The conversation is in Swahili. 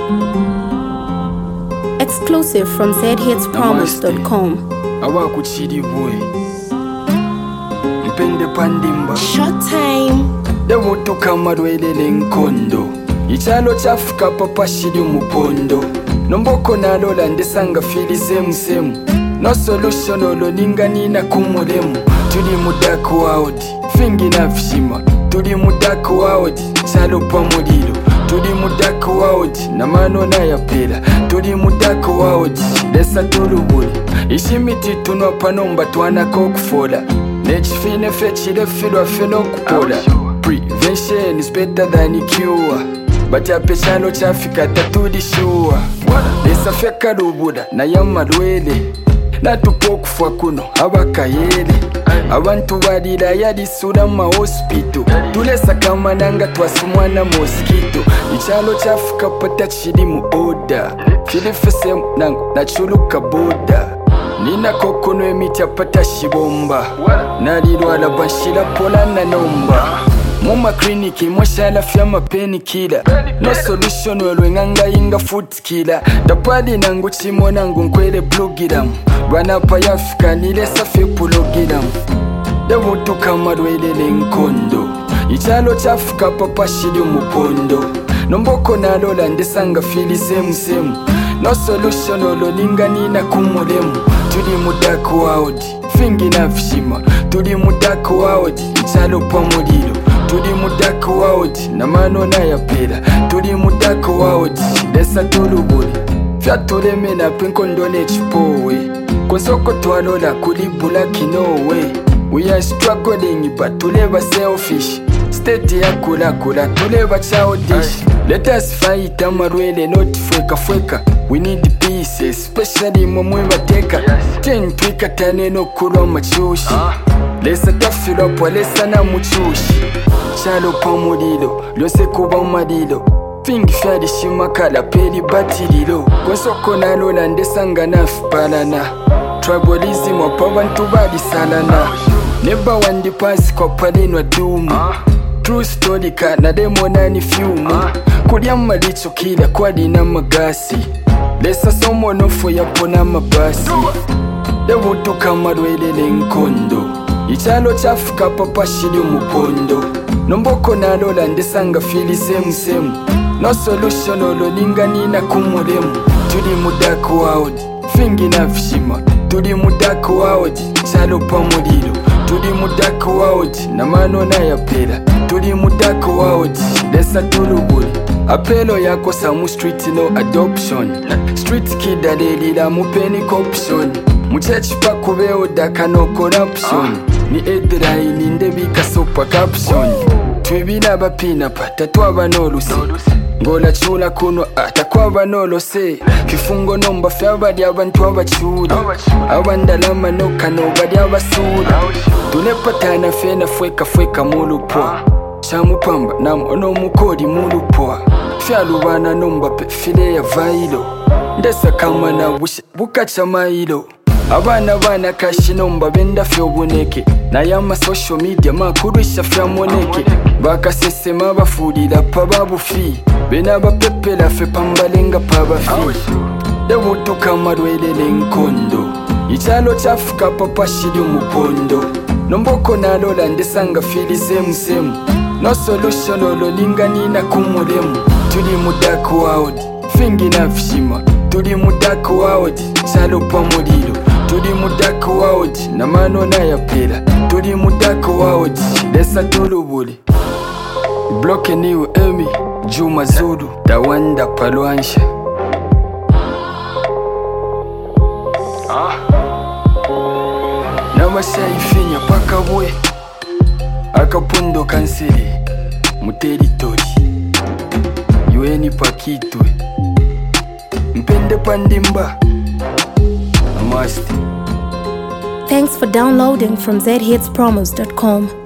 Exclusive from zhitspromise.com. Awa kuchiri boy Mpende pandimba Short time. Devutu kamarwelele nkondo Ichalo chafuka papa shiri umupondo Nomboko nalola ndesanga fili semu No solution oloninga nina kumulemu Tuli mudaku waodi Fingi na fishima Tuli mudaku waodi Chalo pa mulilo Tuli mudaku waodi Na mano na ya pela Tuli mudaku waodi Lesa tulubuli Ishimiti tuno panomba tuana kokufola Nechifine fechile filwa feno kupola Prevention is better than cure But ya pechalo chafika tatudi sure Lesa feka lubuda na yamalwele Natupokufa kuno abakayele Abantu balira yalisula ma hospital Tulesa kamananga twasumwana mosquito Ichalo chafuka pata chili mu order Filifese nangu nachuluka boda Nina kokono emiti apata shibomba Nalilwala banshila pola na nomba Muma kliniki mwashala fyama penikila No solution olwenganga inga foot killer Tapadi nangu chimo nangu nkwele blugiram Banapa yafika nilesa fe pulogiram Devutu kamarwelele nkondo Ichalo chafuka papa shili umupondo Nomboko nalola ndesanga fili semu No solution oloninga nina kumulemu Tuli mudaku waodi Fingi na fishima Tuli mudaku waodi Ichalo pa mulilo Tuli mudaku waodi Na mano na ya pela Tuli mudaku waodi Lesa tulubuli Fyatuleme na pinkondone chipowe Konsoko twalola kulibula kinowe We are struggling but tuleva selfish State ya kula tuleva childish Let us fight amarwele not fweka We need peace especially momwe bateka Ten twika taneno kulwa machushi Lesa tafilwa pwa lesa na muchushi Chalo pa mulilo Lyose kuba malilo Fingi fyali shimakala peli batililo Konsoko nalola ndesanga nafipalana Tribalism wapa bantu balisalana Neba wandi pasi kwa palinwa dumu True story ka na demo nani fiumu Kulia malicho kila kwa dina magasi Lesa somo nofo yapo na mabasi Devutu kamarwelele nkondo Ichalo chafuka papa shili umupondo Nomboko nalola ndesanga fili semu No solution oloninga nina kumulemu Tuli mudaku waodi Fingi na fishima Tuli mudaku waodi Chalo pa mulilo Tuli mudaku waodi Na mano na ya pela Tuli mudaku waodi Lesa tulubuli Apelo yako samu street no adoption Street kid alelila mupeni corruption Muchachi pa kubeo daka no corruption Ni headline ndebika sopa caption Twibila bapina pata twaba nolusi Ngola chula kuno atakwaba nolose Kifungo nomba fyabadi abantu abachuli Abandalama noka nobadi abasula Tulepatana fena fweka mulupo Chamupamba namu ono mukodi mulupo Fyalubana nomba pe file ya vailo Ndesa kama na bukacha mailo Abana kashi nomba benda fyobuneke Na yama social media makurisha fyamoneke Bakasesema bafulila pa babufi Bena bapepela fe pambalenga pa bafi Devutu kamarwelele nkondo Ichalo chafuka papa shili umupondo Nomboko nalola ndesanga fili semu No solution oloninga nina kumulemu Tuli mudaku waodi Fingi na fishima Tuli mudaku waodi Chalo pa mulilo Tuli mudaku waodi Na mano na ya pela Tuli mudaku waodi Lesa tulubuli Bloke niwe emi Juma Zulu Tawanda palwansha Namasaifinya paka bwe Akapundo kansiri Mu territory Yueni pakitwe Mpende pandimba Namaste. Thanks for downloading from zhitspromise.com.